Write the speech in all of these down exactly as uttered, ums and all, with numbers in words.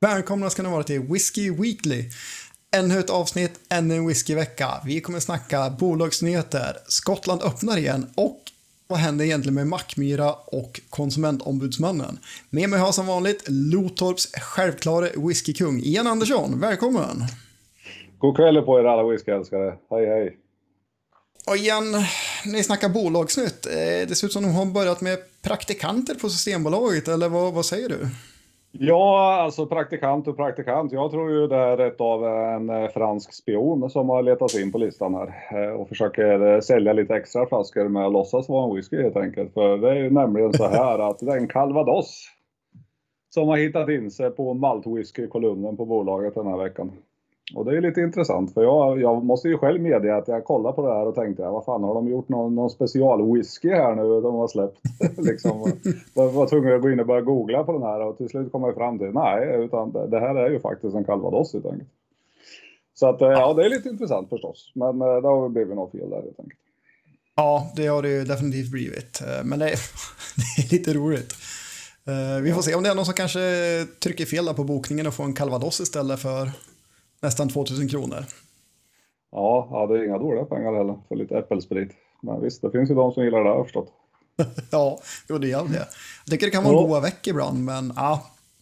Välkomna ska ni vara till Whiskey Weekly. Ännu ett avsnitt, ännu en whiskyvecka. Vi kommer snacka bolagsnyheter, Skottland öppnar igen och vad händer egentligen med Mackmyra och konsumentombudsmannen. Med mig har som vanligt Lotorps självklare whiskykung Ian Andersson. Välkommen! God kväll på er alla whiskyälskare. Hej hej! Och igen, ni snackar bolagsnytt. Det ser ut som de har börjat med praktikanter på Systembolaget, eller vad, vad säger du? Ja, alltså praktikant och praktikant. Jag tror ju det är ett av en fransk spion som har letat in på listan här och försöker sälja lite extra flaskor med att låtsas vara en whisky helt enkelt. För det är ju nämligen så här att det är en Calvados som har hittat in sig på maltwhisky-kolumnen på bolaget den här veckan. Och det är lite intressant för jag, jag måste ju själv medge att jag kollade på det här och tänkte, vad fan har de gjort någon, någon special whisky här nu de har släppt? liksom, var, var tvungen att gå in och börja googla på den här och till slut kom jag fram till, nej, utan det, det här är ju faktiskt en Calvados helt enkelt. Så att, ja, det är lite intressant förstås, men det har blivit något fel där helt enkelt. Ja, det har det ju definitivt blivit, men det är, det är lite roligt. Vi får se om det är någon som kanske trycker fel där på bokningen och får en Calvados istället för nästan tvåtusen kronor. Ja, ja, det är inga dåliga pengar heller för lite äppelsprit. Men visst, det finns ju de som gillar det här förstått. Ja, jo, det gör det. Jag tycker det kan vara en goda veck ibland, men ja.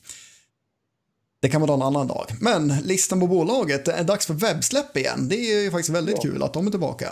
Det kan vara en annan dag. Men listan på bolaget, det är dags för webbsläpp igen. Det är ju faktiskt väldigt ja. kul att de är tillbaka.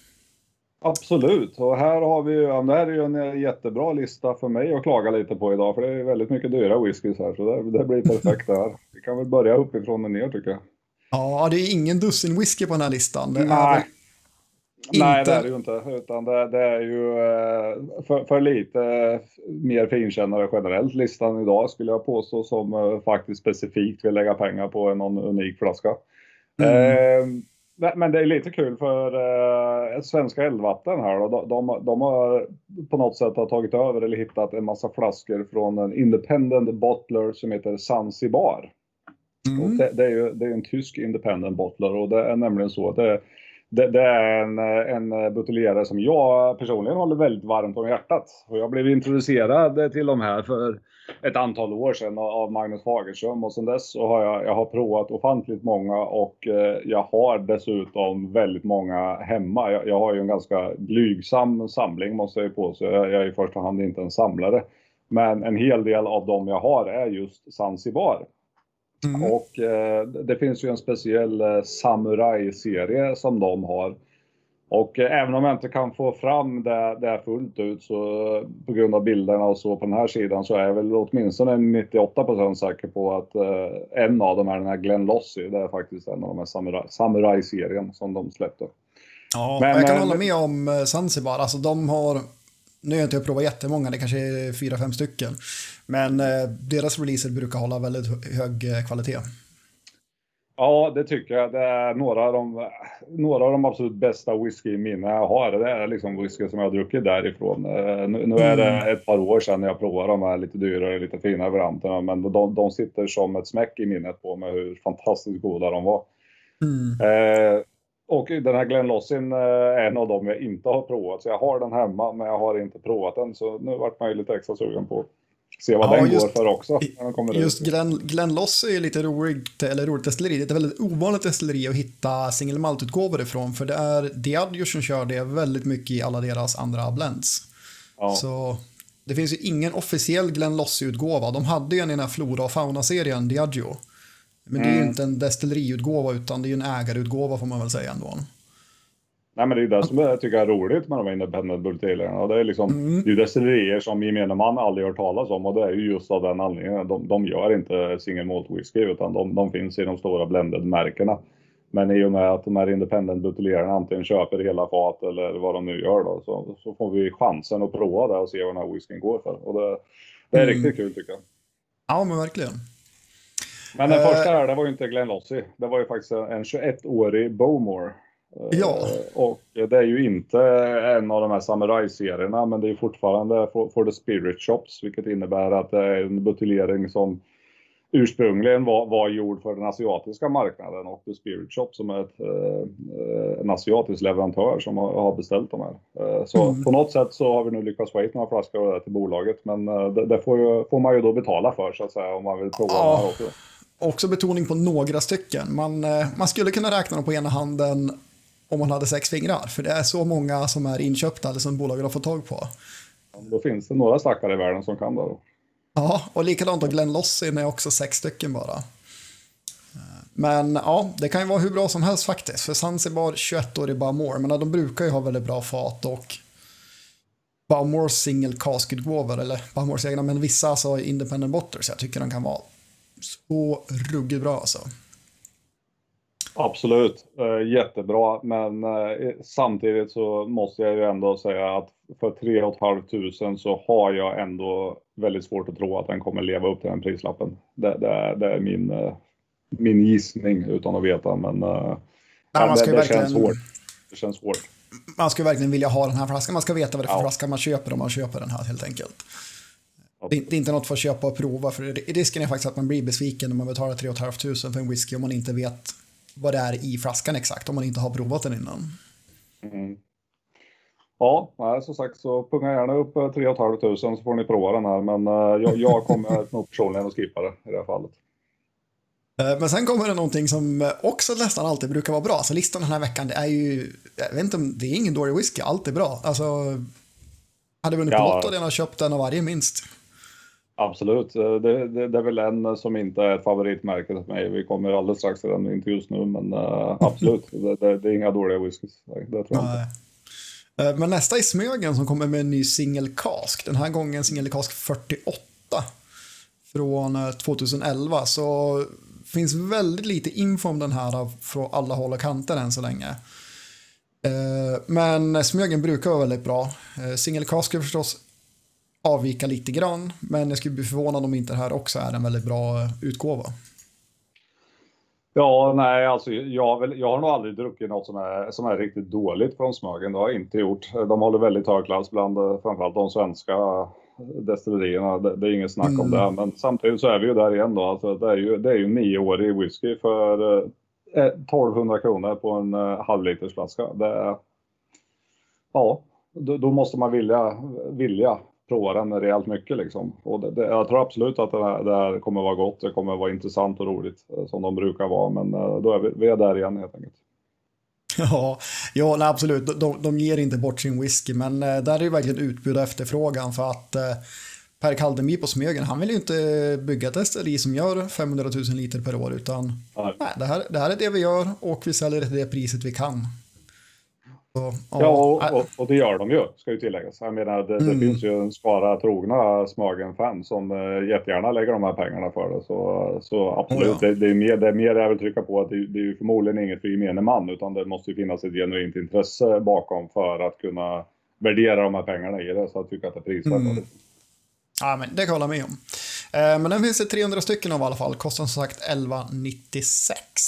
Absolut, och här har vi ju, ja, det här är ju en jättebra lista för mig att klaga lite på idag. För det är väldigt mycket dyra whiskys här, så det, det blir perfekt där. Vi kan väl börja uppifrån och ner tycker jag. Ja, det är ingen dussin whisky på den här listan. Det Nej. är Inte... Nej, det är det ju inte. Utan det, det är ju för, för lite mer finkännare generellt listan idag skulle jag påstå som faktiskt specifikt vill lägga pengar på någon unik flaska. Mm. Eh, men det är lite kul för eh, svenska eldvatten här. De, de, de har på något sätt har tagit över eller hittat en massa flaskor från en independent bottler som heter Zanzibar. Mm. Och det, det är ju det är en tysk independent bottler och det är nämligen så att det, det, det är en, en buteljerare som jag personligen håller väldigt varmt om hjärtat. Och jag blev introducerad till de här för ett antal år sedan av Magnus Fagerström och sedan dess så har jag, jag har provat ofantligt många och jag har dessutom väldigt många hemma. Jag, jag har ju en ganska blygsam samling måste jag ju på så jag, jag är i första hand inte en samlare. Men en hel del av dem jag har är just Zanzibar. Mm. Och eh, det finns ju en speciell eh, samurai-serie som de har. Och eh, även om jag inte kan få fram det, det fullt ut så eh, på grund av bilderna och så på den här sidan så är jag väl åtminstone nittioåtta procent säker på att eh, en av dem är den här Glen Lossie. Det är faktiskt en av de här samurai, samurai-serien som de släppte. Ja, men, jag kan eh, hålla med om eh, Zanzibar. Alltså de har... Nu har jag inte provat jättemånga, det kanske är fyra, fem stycken. Men eh, deras releaser brukar hålla väldigt hög eh, kvalitet. Ja, det tycker jag. Det är några av de, några av de absolut bästa whisky-minnen jag har. Det är liksom whisky som jag har druckit därifrån. Eh, nu, nu är det mm. ett par år sedan jag provade de här lite dyrare, lite finare varianterna. Men de, de sitter som ett smäck i minnet på mig hur fantastiskt goda de var. Mm. Eh, Och den här Glen Lossie är en av dem jag inte har provat. Så jag har den hemma men jag har inte provat den. Så nu vart man ju lite extra sugen på att se vad ja, den just, går för också. När den kommer just ut. Glen, Glen Lossie är lite roligt, eller roligt destilleri. Det är ett väldigt ovanligt destilleri att hitta single malt-utgåvor ifrån. För det är Diageo som kör det väldigt mycket i alla deras andra blends. Ja. Så det finns ju ingen officiell Glen Lossie-utgåva. De hade ju en i den här Flora och Fauna-serien, Diageo. Men det är ju mm. inte en destilleriutgåva utan det är ju en ägarutgåva får man väl säga ändå. Nej men det är ju det som jag tycker är roligt med de här independent buteljerarna. Det är liksom mm. det är destillerier som gemene man aldrig hört talas om och det är ju just av den anledningen. De, de gör inte single malt whisky utan de, de finns i de stora blended-märkena. Men i och med att de här independent buteljerarna antingen köper hela fat eller vad de nu gör då så, så får vi chansen att prova det och se vad den här whiskyn går för. Och det, det är mm. riktigt kul tycker jag. Ja men verkligen. Men den uh, första här, det var ju inte Glen Lossie. Det var ju faktiskt en tjugoett-årig Bowmore. Ja. Uh, och det är ju inte en av de här samurai-serierna. Men det är fortfarande for, for the spirit shops. Vilket innebär att det är en buteljering som ursprungligen var, var gjord för den asiatiska marknaden. Och the spirit shop som är ett, uh, en asiatisk leverantör som har, har beställt de här. Uh, så mm. på något sätt så har vi nu lyckats få hit några flaskor till bolaget. Men uh, det, det får, ju, får man ju då betala för så att säga om man vill prova ja. den här också. också betoning på några stycken. Man, man skulle kunna räkna dem på ena handen om man hade sex fingrar. För det är så många som är inköpta eller som bolaget har fått tag på. Då finns det några stackare i världen som kan det då. Ja, och likadant då Glenn Lossin är också sex stycken bara. Men ja, det kan ju vara hur bra som helst faktiskt. För Zanzibar tjugoett år i Bowmore, men de brukar ju ha väldigt bra fat och Bowmores single casketgåvor, eller Bowmores egna, men vissa alltså independent bottlers, jag tycker de kan vara så ruggigt bra alltså. Absolut, eh, jättebra, men eh, samtidigt så måste jag ju ändå säga att för tre och ett halvt tusen så har jag ändå väldigt svårt att tro att den kommer leva upp till den prislappen. Det, det, det är min, eh, min gissning utan att veta, men, eh, Nej, man ska det, det verkligen... känns hårt. Det känns hårt. Man ska verkligen vilja ha den här flaskan, man ska veta vad det är för Ja. flaska man köper om man köper den här helt enkelt. Det är inte något för att köpa och prova, för risken är faktiskt att man blir besviken när man betalar tre och ett halvt tusen för en whisky om man inte vet vad det är i flaskan exakt, om man inte har provat den innan. Mm. Ja, nej, som sagt så punga gärna upp tre och ett halvt tusen så får ni prova den här, men uh, jag, jag kommer nog personligen att skippa det i det här fallet. Men sen kommer det någonting som också nästan alltid brukar vara bra. Så listan den här veckan, det är ju, jag vet inte om det är ingen dålig whisky, allt är bra. Alltså, hade vunnit Ja. på Lotto, den har köpt en av varje minst. Absolut, det, det, det är väl en som inte är ett favoritmärke för mig. Vi kommer alldeles strax till den, inte just nu, men uh, absolut, det, det, det är inga dåliga whiskys. Det tror jag Nej. inte. Men nästa är Smögen som kommer med en ny single cask. Den här gången single cask fyrtioåtta från tjugoelva. Så finns väldigt lite info om den här från alla håll och kanter än så länge. Men Smögen brukar vara väldigt bra. Single cask ska förstås avvika lite grann, men jag skulle bli förvånad om inte det här också är en väldigt bra utgåva. Ja, nej, alltså jag har, väl, jag har nog aldrig druckit något som är, som är riktigt dåligt från Smögen. Det har jag inte gjort. De håller väldigt hög klass bland framförallt de svenska destillerierna. Det, det är inget snack mm. om det. Men samtidigt så är vi ju där igen då. Alltså det är ju, det är ju nioårig whisky för eh, tolvhundra kronor på en eh, halvlitersflaska. Det är, ja, då, då måste man vilja, vilja prova den rejält mycket liksom. Och det, det, jag tror absolut att det här, det här kommer vara gott. Det kommer vara intressant och roligt som de brukar vara. Men då är vi, vi är där igen helt enkelt. Ja, ja nej, absolut. De, de ger inte bort sin whisky, men där är det verkligen utbud och efterfrågan för att eh, Per Kaldemby på Smögen, han vill ju inte bygga ett destilleri som gör femhundratusen liter per år, utan nej. Nej, det, här, det här är det vi gör och vi säljer det till det priset vi kan. Så, ja, och, och, och det gör de ju, ska ju tilläggas. Jag menar, det, mm. det finns ju en skara trogna Smögen-fans som uh, jättegärna lägger de här pengarna för det. Så, så absolut, oh, ja. det, det, är mer, det är mer jag vill trycka på att det, det är ju förmodligen inget för gemene man, utan det måste ju finnas ett genuint intresse bakom för att kunna värdera de här pengarna i det, så att tycka att det är prisvärt. Mm. Ja, men det kan jag hålla med om. Eh, men den finns det trehundra stycken av i alla fall, kostar som sagt elva nittiosex.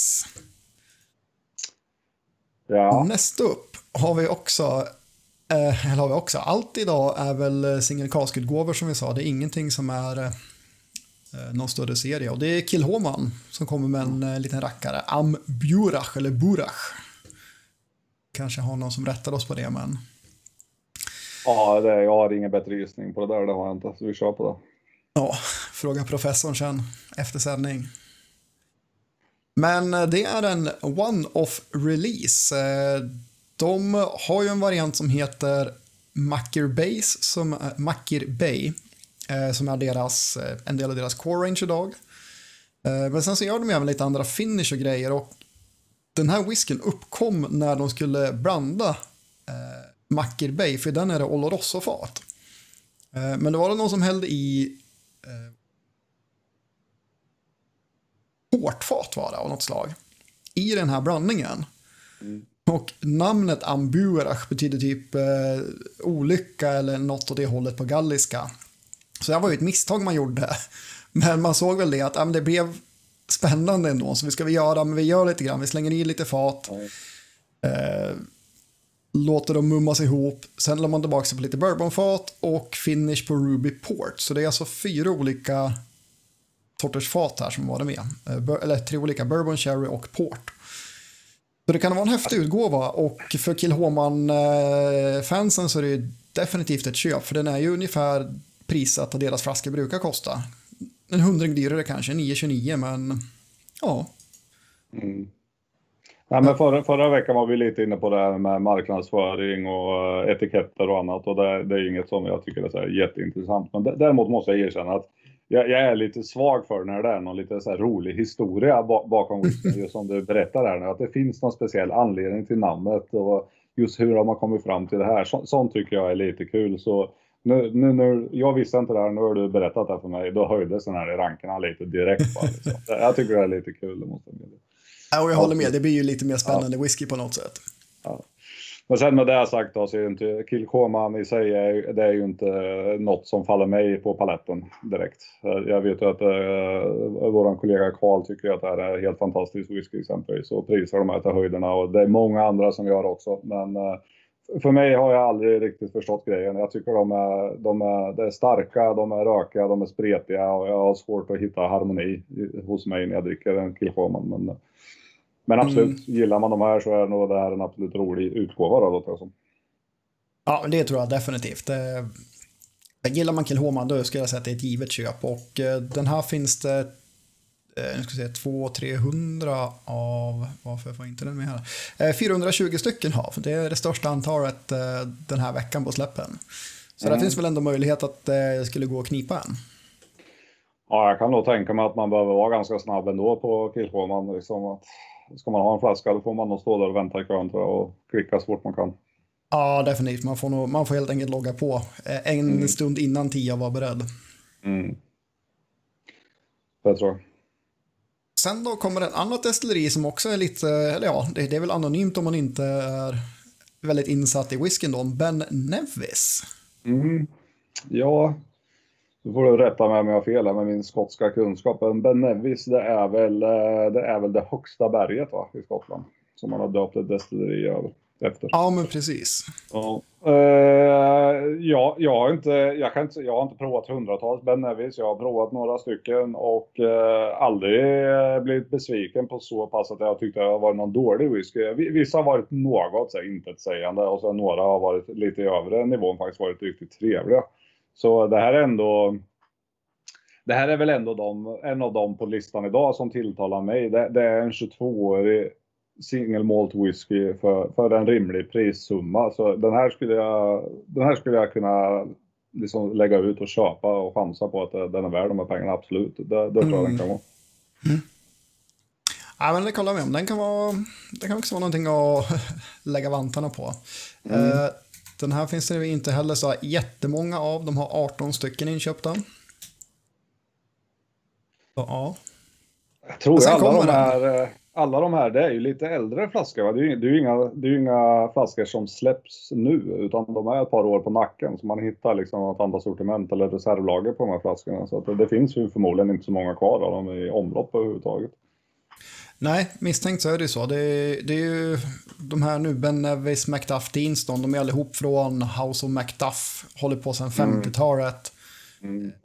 Ja. Nästa upp har vi också, eh, eller har vi också, allt idag är väl single cask-utgåvor som vi sa. Det är ingenting som är eh, någon större serie. Och det är Kilhoman som kommer med en eh, liten rackare. Am Burach eller Burach. Kanske har någon som rättar oss på det, men... Ja, det, jag har ingen bättre gissning på det där, det har jag inte. Så vi kör på det. Ja, fråga professorn sen efter sändning. Men det är en one-off release. De har ju en variant som heter Makir Base, som Makir Bay, som är deras, en del av deras core range idag. Men sen så gör de även lite andra finish och grejer, och den här whiskyn uppkom när de skulle blanda Makir Bay, för den är det Oloroso-fat. Men det var det någon som hällde i portfat var det av något slag i den här blandningen. Mm. Och namnet Amburach betyder typ eh, olycka eller något åt det hållet på galliska. Så det var ju ett misstag man gjorde. Men man såg väl det att ja, men det blev spännande ändå, så vi ska vi göra, men vi gör lite grann, vi slänger i lite fat. Mm. Eh, låter dem mummas ihop, sen lägger man tillbaka sig på lite bourbonfat och finish på Ruby Port. Så det är alltså fyra olika sorters fat här som var det med. Eller tre olika bourbon, sherry och port. Så det kan vara en häftig utgåva, och för Kilhoman-fansen så är det definitivt ett köp, för den är ju ungefär prisat att deras flaskor brukar kosta. En hundring dyrare kanske, nio tjugonio, men Ja. Mm. Ja, men förra, förra veckan var vi lite inne på det här med marknadsföring och etiketter och annat. Och det, det är inget som jag tycker är så här jätteintressant. Men däremot måste jag erkänna att jag, jag är lite svag för när det är någon lite så här rolig historia bakom whiskyn. Just som du berättar här nu. Att det finns någon speciell anledning till namnet. Och just hur har man kommit fram till det här. Så, sånt tycker jag är lite kul. Så nu, nu, nu, jag visste inte det här. Nu har du berättat det för mig. Då höjdes den här i rankerna lite direkt. Bara, liksom. Jag tycker det är lite kul. Det måste jag säga. Ja, och jag håller med. Det blir ju lite mer spännande ja. whisky på något sätt. Ja. Men sen med det här sagt då, så är ju inte Kilchoman i sig är, det är ju inte något som faller mig på paletten direkt. Jag vet ju att äh, våran kollega Karl tycker att det här är helt fantastiskt whisky exempelvis. Så prisar de här till höjderna och det är många andra som gör också. Men äh, för mig har jag aldrig riktigt förstått grejen. Jag tycker de är, de är, de är starka, de är rökiga, de är spretiga och jag har svårt att hitta harmoni hos mig när jag dricker en Kilchoman. Men Men absolut, mm. gillar man de här så är nog det här en absolut rolig utgåva då, låter det som. Ja, det tror jag definitivt. Gillar man Kilchoman då skulle jag säga att det är ett givet köp. Och den här finns det nu ska säga två till trehundra av, varför var inte den med här? fyrahundratjugo stycken har, det är det största antalet den här veckan på släppen. Så mm. det finns väl ändå möjlighet att det skulle gå att knipa en. Ja, jag kan nog tänka mig att man behöver vara ganska snabb ändå på Kilchoman. Liksom att ska man ha en flaska då får man nog stå där och vänta i kön och klicka så fort man kan. Ja, definitivt. Man får, nog, man får helt enkelt logga på en mm. stund innan Tia var beredd. Mm. Det tror jag. Sen då kommer ett annat destilleri som också är lite, eller ja, det, det är väl anonymt om man inte är väldigt insatt i whiskyn då, Ben Nevis. Mm. Ja, då får du rätta mig om jag har fel med min skotska kunskap. Ben Nevis, det är väl det, är väl det högsta berget va, i Skottland. Som man har döpt ett destilleri över. Efter. Ja, men precis. Ja, uh, ja jag, har inte, jag, kan inte, jag har inte provat hundratals Ben Nevis. Jag har provat några stycken och uh, aldrig blivit besviken på så pass att jag tyckte att det var någon dålig whisky. Vissa har varit något så intetsägande och så några har varit lite i övre nivån faktiskt varit riktigt trevliga. Så det här är ändå... Det här är väl ändå de, en av dem på listan idag som tilltalar mig. Det, det är en tjugotvåårig single malt whisky för, för en rimlig prissumma. Så den här skulle jag, den här skulle jag kunna liksom lägga ut och köpa och chansa på att den är värd de här pengarna. Absolut, det, det tror jag mm. den kan vara. Mm. Ja, men det kollar vi om. Den kan, vara, den kan också vara någonting att lägga vantarna på. Mm. Uh, den här finns det inte heller så jättemånga av. De har arton stycken inköpta. Så, ja. Jag tror att alla de här... Alla de här, det är ju lite äldre flaskor va? Det är ju, det är ju inga, det är ju inga flaskor som släpps nu utan de är ett par år på nacken så man hittar liksom ett annat sortiment eller reservlager på de här flaskorna så att det, det finns ju förmodligen inte så många kvar av dem i omlopp överhuvudtaget. Nej, misstänkt så är det så. Det är, det är ju de här nu, Ben Nevis, Macduff, Deanston, de är allihop från House of Macduff, håller på sedan femtiotalet. Mm. Mm.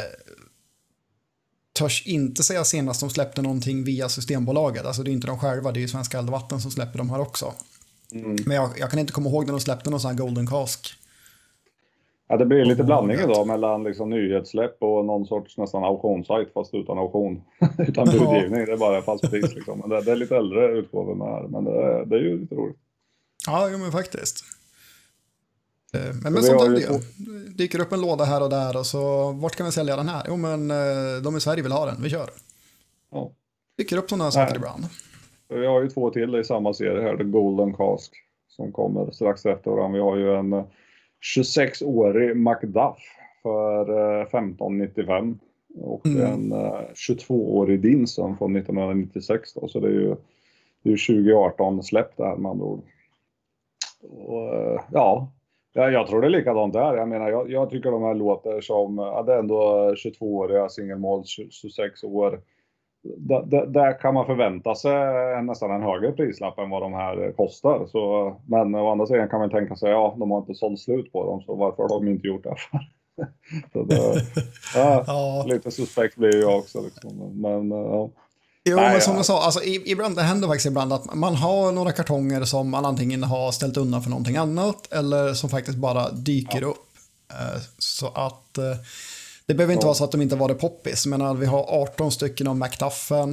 Törs inte säga senast de släppte någonting via Systembolaget. Alltså det är inte de själva, det är ju Svenska Eldvatten som släpper de här också. Mm. Men jag, jag kan inte komma ihåg när de släppte någon sån här Golden Cask. Ja, det blir lite blandning idag mellan liksom nyhetssläpp och någon sorts nästan auktionssajt fast utan auktion. utan budgivning, det är bara fast pris liksom. Men det, det är lite äldre utgåvor med här, men det, det är ju lite roligt. Ja, jo, men faktiskt. Men, men sånt händer ju. Det dyker upp en låda här och där och så vart kan vi sälja den här? Jo men de i Sverige vill ha den, vi kör. Ja. Dyker upp sådana saker ibland. Vi har ju två till i samma serie här, The Golden Cask som kommer strax efter varandra. Vi har ju en tjugosexårig Macduff för femton nittiofem och mm. en tjugotvåårig Deanston från nittonhundranittiosex då, så det är ju det är tjugo arton släppt där med andra ord. Och ja, Ja, jag tror det är likadant där. Jag menar, jag, jag tycker de här låter som, ja, det är ändå tjugotvååriga single malt, tjugosex år. D- d- där kan man förvänta sig nästan en högre prislapp än vad de här kostar. Så, men å andra sidan kan man tänka sig, ja, de har inte sålt slut på dem, så varför har de inte gjort det för? så det, ja, ja. Lite suspekt blir jag också. Liksom. Men, ja. Jo, Nej, men som jag sa, alltså, ibland, det händer faktiskt ibland att man har några kartonger som man antingen har ställt undan för någonting annat eller som faktiskt bara dyker ja. upp. Så att det behöver inte ja. vara så att de inte var det poppis, men vi har arton stycken av Macduffen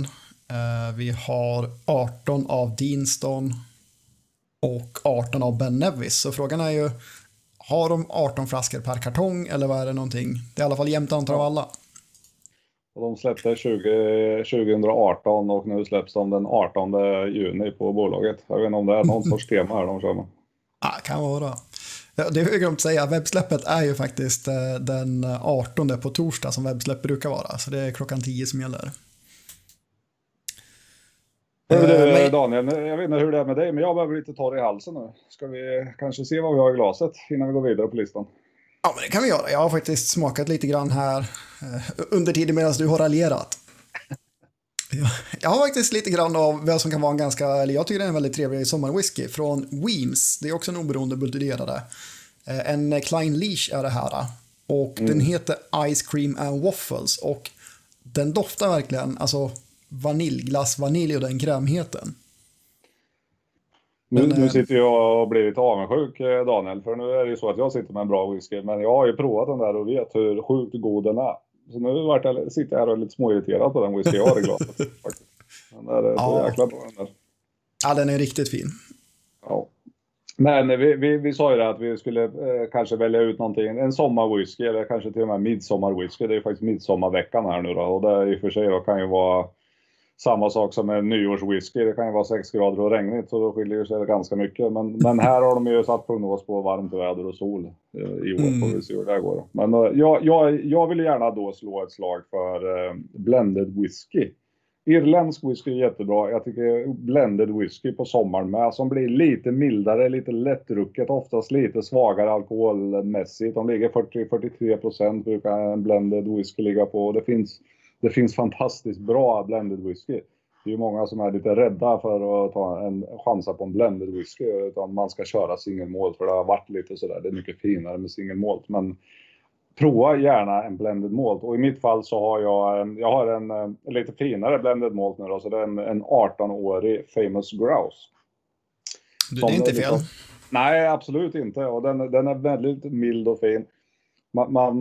Uh, vi har arton av Deanston och arton av Ben Nevis. Så frågan är ju, har de arton flaskor per kartong eller vad är det någonting? Det är i alla fall jämnt antal av alla. Och de släppte tjugo, tjugoarton och nu släpps de den artonde juni på bolaget. Jag vet inte om det är någon sorts tema här de kör med. Ja, kan vara. Ja, det är ju glömt att säga, webbsläppet är ju faktiskt den artonde på torsdag som webbsläpp brukar vara. Så det är klockan tio som gäller. Hör du, men... Daniel, jag vet inte hur det är med dig, men jag behöver lite torr i halsen nu. Ska vi kanske se vad vi har i glaset innan vi går vidare på listan? Ja, men det kan vi göra. Jag har faktiskt smakat lite grann här under tiden medan du har raljerat. Jag har faktiskt lite grann av vad som kan vara en ganska, eller jag tycker det är en väldigt trevlig sommarwhisky från Weems. Det är också en oberoende buteljerare. En Klein Leash är det här. Och mm. den heter Ice Cream and Waffles. Och den doftar verkligen, alltså vaniljglass, vanilj och den krämheten. Nu, nu sitter jag och blir lite avundsjuk, Daniel, för nu är det ju så att jag sitter med en bra whisky, men jag har ju provat den där och vet hur sjukt god den är. Så nu vart jag, sitter jag här och är lite småirriterad på den whisky jag har i glaset. Faktiskt. Den där är så ja. jäkla bra, den där. Ja, den är riktigt fin. Ja. Men vi, vi, vi sa ju det att vi skulle eh, kanske välja ut någonting, en sommarwhisky eller kanske till och med midsommarwhisky. Det är ju faktiskt midsommarveckan här nu då, och det i och för sig då kan ju vara samma sak som en nyårswhisky. Det kan ju vara sex grader och regnigt, så då skiljer det sig ganska mycket. Men, men här har de ju satt prognos på varmt väder och sol eh, i år. Mm. Får vi se hur det går. Men eh, jag, jag, jag vill gärna då slå ett slag för eh, blended whisky. Irländsk whisky är jättebra. Jag tycker blended whisky på sommaren med, som blir lite mildare, lite lättdrucket, oftast lite svagare alkoholmässigt. De ligger fyrtio till fyrtiotre procent brukar en blended whisky ligga på. Det finns Det finns fantastiskt bra blended whisky. Det är ju många som är lite rädda för att ta en chansa på en blended whisky. Utan man ska köra single malt, för det har varit lite sådär. Det är mycket finare med single malt. Men prova gärna en blended malt. Och i mitt fall så har jag en, jag har en, en lite finare blended malt nu då. Så det är en, en arton-årig Famous Grouse. Det är inte fel. Liksom, nej, absolut inte. Och den, den är väldigt mild och fin. Man, man,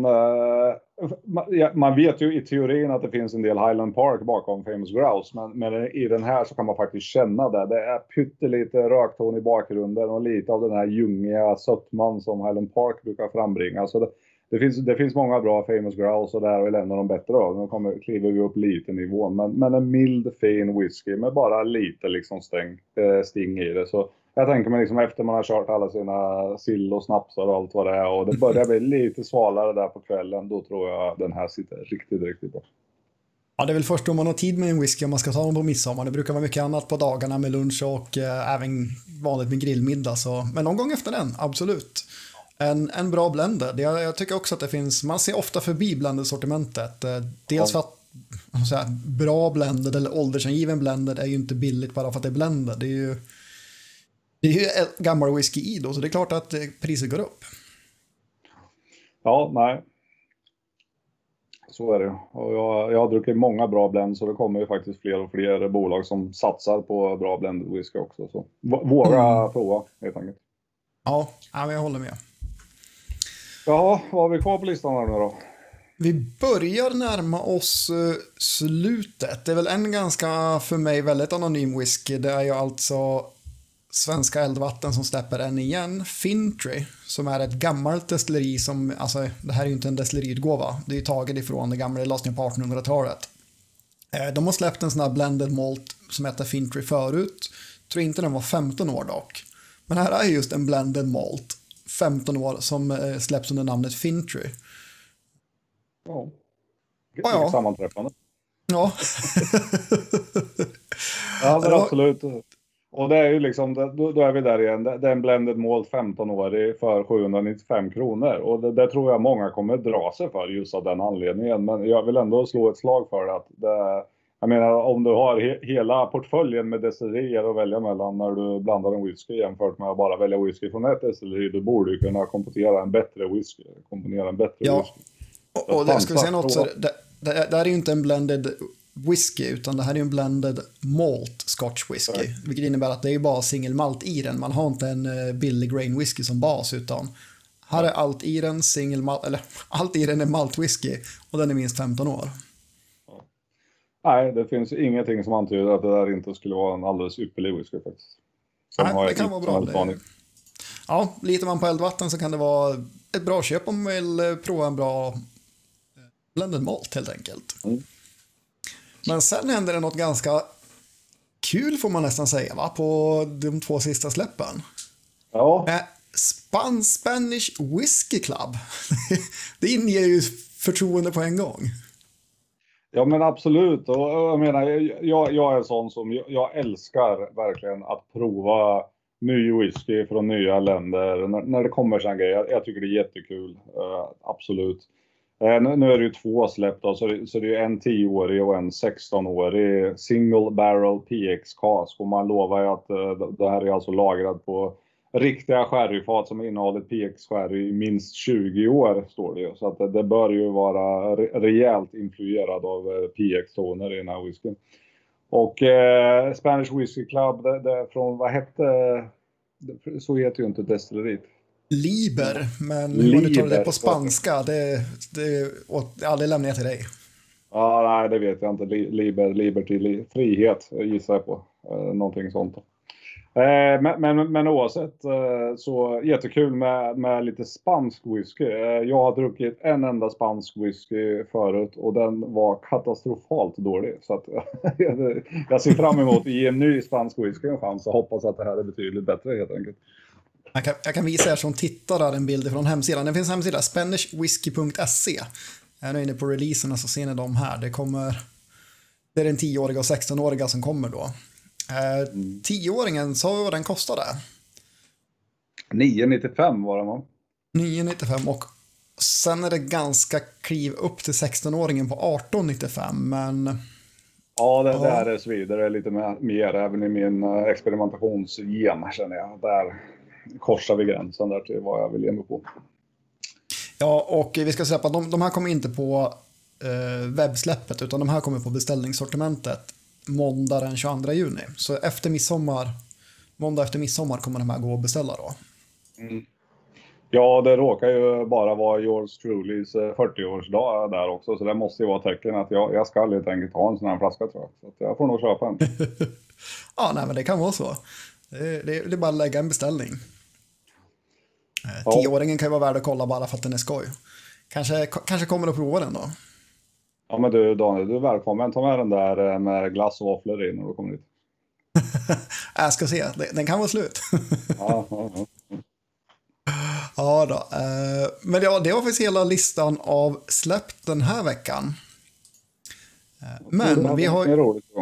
man, ja, man vet ju i teorin att det finns en del Highland Park bakom Famous Grouse. Men, men i den här så kan man faktiskt känna det. Det är pyttelite rökton i bakgrunden och lite av den här ljungiga sötman som Highland Park brukar frambringa. Så det, det, finns, det finns många bra Famous Grouse och där och lämnar de bättre då. Nu kommer, kliver vi upp lite nivån. Men, men en mild, fin whisky med bara lite liksom stäng, sting i det. Så jag tänker mig liksom efter man har kört alla sina sill och snapsar och allt vad det är. Och det börjar bli lite svalare där på kvällen. Då tror jag den här sitter riktigt, riktigt bra. Ja, det är väl först om man har tid med en whisky om man ska ta den på midsommar. Det brukar vara mycket annat på dagarna med lunch och eh, även vanligt med grillmiddag. Så. Men någon gång efter den, absolut. En, en bra blended. Jag, jag tycker också att det finns, man ser ofta förbi blended-sortimentet. Eh, dels för att säga, bra blended eller åldersangiven blended är ju inte billigt bara för att det är blended. Det är ju Det är ju gammal whisky i då, så det är klart att priset går upp. Ja, nej. Så är det. Och jag, jag har druckit många bra blend, så det kommer ju faktiskt fler och fler bolag som satsar på bra blended whisky också. Så våga mm. prova, helt enkelt. Ja, ja, jag håller med. Jaha, vad har vi kvar på listan här nu då? Vi börjar närma oss uh, slutet. Det är väl en ganska, för mig, väldigt anonym whisky. Det är ju alltså Svenska Eldvatten som släpper en igen, Fintry, som är ett gammalt destilleri som, alltså det här är ju inte en destilleriutgåva, det är ju taget ifrån det gamla lösningen på artonhundratalet. De har släppt en sån här blended malt som heter Fintry förut, tror inte den var femton år dock. Men här är just en blended malt, femton år, som släpps under namnet Fintry. Ja, det är sammanträffande. Ja. Ja, men absolut. Och det är ju liksom, då, då är vi där igen. Det är en blended malt femton-årig för sjuhundranittiofem kronor. Och det, det tror jag många kommer dra sig för just av den anledningen. Men jag vill ändå slå ett slag för det. Att det jag menar, om du har he, hela portföljen med destillerier att välja mellan när du blandar en whisky jämfört med att bara välja whisky från ett destilleri, då borde du kunna komponera en bättre whisky. Komponera en bättre ja. whisky. Och, och det ska vi säga något, så det, det, det här är ju inte en blended whisky, utan det här är en blended malt scotch whisky, ja. Vilket innebär att det är bara single malt i den. Man har inte en billig grain whisky som bas, utan här är allt i den single malt, eller allt i den är malt whisky och den är minst femton år. Ja, Nej, det finns ingenting som antyder att det där inte skulle vara en alldeles ypperlig whisky faktiskt. Som Nej, det kan vara bra. Det... Ja, litar man på eldvatten så kan det vara ett bra köp om man vill prova en bra blended malt helt enkelt. Mm. Men sen händer det något ganska kul får man nästan säga va, på de två sista släppen. Ja. Span Spanish Whiskey Club. Det inger ju förtroende på en gång. Ja men absolut, och jag menar jag, jag är sån som jag, jag älskar verkligen att prova ny whisky från nya länder när, när det kommer sån grejer. Jag, jag tycker det är jättekul, uh, absolut. Uh, nu, nu är det ju två släpp då, så det, så det är en tioårig och en sextonårig single barrel P X cask, och man lovar ju att uh, det här är alltså lagrat på riktiga sherryfat som innehåller P X-sherry i minst tjugo år, står det ju. Så att det, det bör ju vara re- rejält influerad av eh, P X-toner i den här whiskyn. Och eh, Spanish Whiskey Club, det, det från, vad hette, det, så heter ju inte destilleriet. Liber, men Liber, om du tar det på spanska, det, det, ja, det lämnar jag till dig. Ja, nej, det vet jag inte. Liber, Liberty, li, frihet gissar jag på. Eh, någonting sånt. Eh, men, men, men oavsett eh, så jättekul med, med lite spansk whisky. Eh, jag har druckit en enda spansk whisky förut och den var katastrofalt dålig. Så att, jag ser fram emot att ge en ny spansk whisky en chans och hoppas att det här är betydligt bättre helt enkelt. Jag kan, jag kan visa er som tittar där en bild från hemsidan. Det finns en hemsida, spanish whisky punkt se. Jag är nu inne på releaserna så ser ni dem här. Det kommer, det är den tioåriga och sextonåriga som kommer då. Eh, mm. Tioåringen, sa vi vad den kostade? nio nittiofem var den va? nio nittiofem och sen är det ganska kliv upp till sextonåringen på arton nittiofem, men... Ja, det, ja. det här är svidare lite mer, mer även i min experimentationsgen känner jag. Där korsar vi gränsen där till vad jag vill ge mig på. Ja, och vi ska säga att de, de här kommer inte på eh, webbsläppet utan de här kommer på beställningssortimentet måndag den tjugoandra juni. Så efter midsommar, måndag efter midsommar kommer de här gå och beställa då. Mm. Ja, det råkar ju bara vara yours trulys fyrtioårsdag där också. Så det måste ju vara tecken att jag, jag ska helt enkelt ha en sån här flaska tror jag. Så att jag får nog köpa en. Ja, nej men det kan vara så. Det, det, det är bara att lägga en beställning. Ja. Tioåringen kan ju vara värd att kolla bara för att den är skoj. Kanske, kanske kommer att prova den då. Ja men du Daniel, du är välkommen. Ta med den där med glass och våfflor i när du kommer hit. Jag ska se, den kan vara slut. Ja, ja, ja. Ja då. Men ja, det var faktiskt hela listan av släpp den här veckan. Men vi har...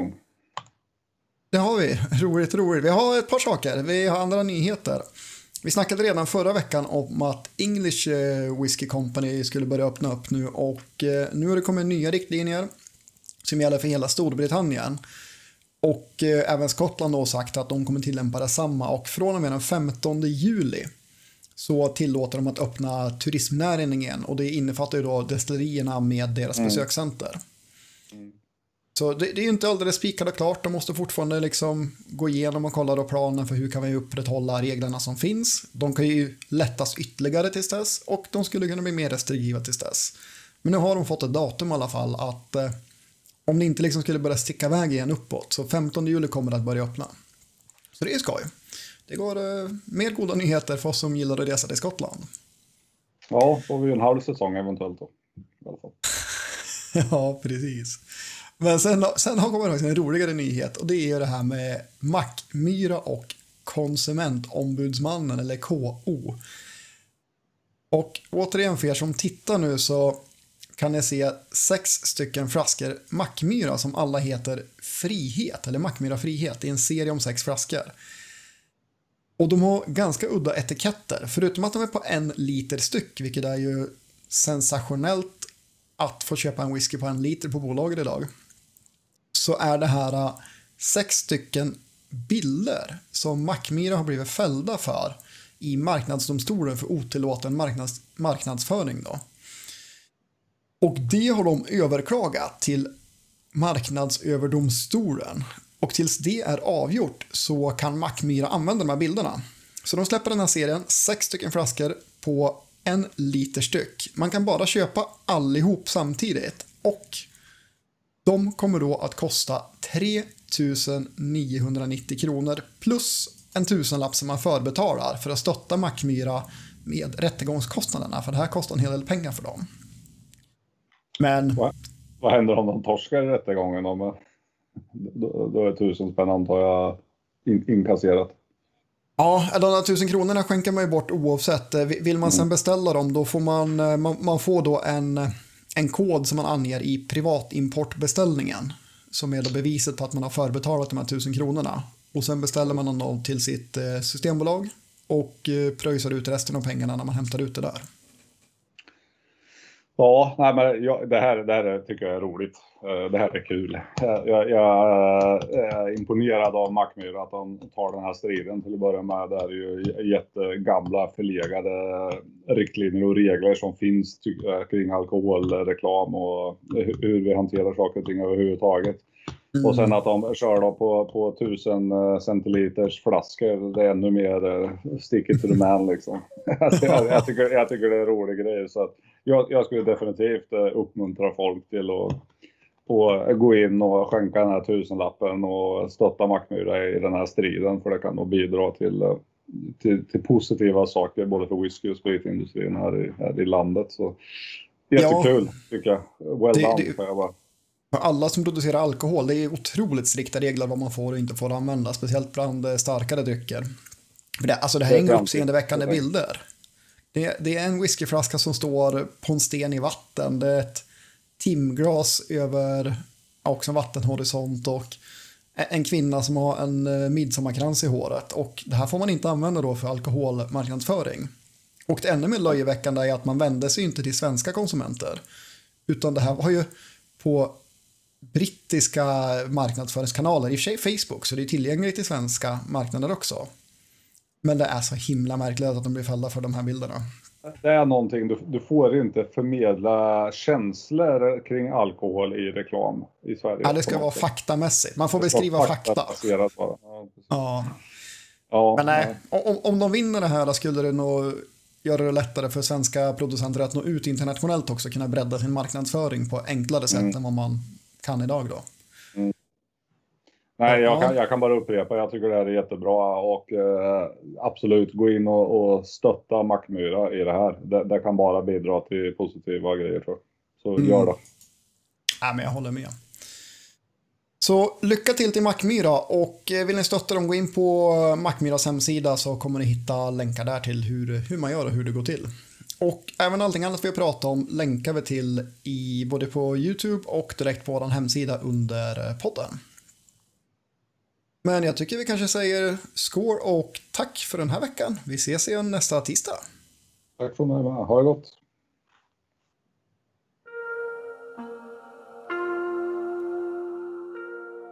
Det har vi. Roligt, roligt. Vi har ett par saker. Vi har andra nyheter. Vi snackade redan förra veckan om att English Whiskey Company skulle börja öppna upp nu och nu har det kommit nya riktlinjer som gäller för hela Storbritannien och även Skottland har sagt att de kommer tillämpa detsamma och från och med den femtonde juli så tillåter de att öppna turismnäringen och det innefattar ju då destillerierna med deras mm. besökscenter. Mm. Så det, det är ju inte alldeles spikat och klart. De måste fortfarande liksom gå igenom och kolla då planen för hur kan vi upprätthålla reglerna som finns. De kan ju lättas ytterligare tills dess och de skulle kunna bli mer restriktiva tills dess. Men nu har de fått ett datum i alla fall att eh, om det inte liksom skulle börja sticka iväg igen uppåt så femtonde juli kommer det att börja öppna. Så det är skoj. Det går eh, mer goda nyheter för oss som gillar att resa till Skottland. Ja, får vi en halv säsong eventuellt då. I alla fall. Ja, precis. Men sen, sen har kommit en roligare nyhet och det är det här med Mackmyra och konsumentombudsmannen eller K O. Och återigen för er som tittar nu så kan ni se sex stycken flaskor Mackmyra som alla heter Frihet eller Mackmyra Frihet. Det är en serie om sex flaskor. Och de har ganska udda etiketter. Förutom att de är på en liter styck, vilket är ju sensationellt att få köpa en whisky på en liter på bolaget idag. Så är det här sex stycken bilder som Mackmyra har blivit fällda för i marknadsdomstolen för otillåten marknads, marknadsföring då. Och det har de överklagat till marknadsöverdomstolen. Och tills det är avgjort så kan Mackmyra använda de här bilderna. Så de släpper den här serien, sex stycken flaskor på en liter styck. Man kan bara köpa allihop samtidigt och De kommer då att kosta tre tusen niohundranittio kronor plus en tusenlapp som man förbetalar för att stötta Mackmyra med rättegångskostnaderna, för det här kostar en hel del pengar för dem. Men... Va? Vad händer om de torskar i rättegången? Om, då, då är tusen spänn antar jag in, inkasserat. Ja, de där tusen kronorna skänker man ju bort oavsett. Vill man sen beställa dem, då får man, man, man får då en, en kod som man anger i privatimportbeställningen, som är då beviset på att man har förbetalat de här tusen kronorna. Och sen beställer man dem till sitt systembolag och pröjsar ut resten av pengarna när man hämtar ut det där. Ja, nej, men jag, det, här, det här tycker jag är roligt. Det här är kul. Jag, jag är imponerad av Mackmyra att de tar den här striden till att börja med. Det är ju jättegamla förlegade riktlinjer och regler som finns kring alkoholreklam och hur vi hanterar saker och ting överhuvudtaget. Mm. Och sen att de kör då på, på tusen centiliters flaskor, det är ännu mer stick it to the man liksom. jag, jag, tycker, jag tycker det är en rolig grej, så att jag, jag skulle definitivt uppmuntra folk till att och gå in och skänka den här tusenlappen och stötta Mackmyra i den här striden, för det kan nog bidra till, till, till positiva saker både för whisky- och spritindustrin här i, här i landet. Så jättekul, ja, tycker jag. Well det, done, det, får jag bara. För alla som producerar alkohol, det är otroligt strikta regler vad man får och inte får använda, speciellt bland starkare drycker. För det, alltså det här är inga uppseendeväckande bilder. Det, det är en whiskyflaska som står på en sten i vatten. Det är ett timglas över också en vattenhorisont och en kvinna som har en midsommarkrans i håret. Och det här får man inte använda då för alkoholmarknadsföring. Och det ännu mer löjeväckande är att man vänder sig inte till svenska konsumenter. Utan det här var ju på brittiska marknadsföringskanaler, i och för sig Facebook, så det är tillgängligt i svenska marknader också. Men det är så himla märkligt att de blir fällda för de här bilderna. Det är någonting, du, du får inte förmedla känslor kring alkohol i reklam i Sverige. Ja, det ska vara faktamässigt. Man får beskriva fakta. Ja, ja. ja. Men nej, om, om de vinner det här, då skulle det nog göra det lättare för svenska producenter att nå ut internationellt också, kunna bredda sin marknadsföring på enklare sätt mm. än vad man kan idag då. Mm. Nej, jag kan, jag kan bara upprepa, jag tycker det här är jättebra och eh, absolut gå in och, och stötta Mackmyra i det här. Det, det kan bara bidra till positiva grejer, tror jag. Så mm. gör det. Ja, men jag håller med. Så lycka till till Mackmyra, och vill ni stötta dem, gå in på Mackmyras hemsida så kommer ni hitta länkar där till hur, hur man gör och hur det går till. Och även allting annat vi har pratat om länkar vi till i både på YouTube och direkt på vår hemsida under podden. Men jag tycker vi kanske säger skål och tack för den här veckan. Vi ses igen nästa tisdag. Tack för mig. Ha det gott.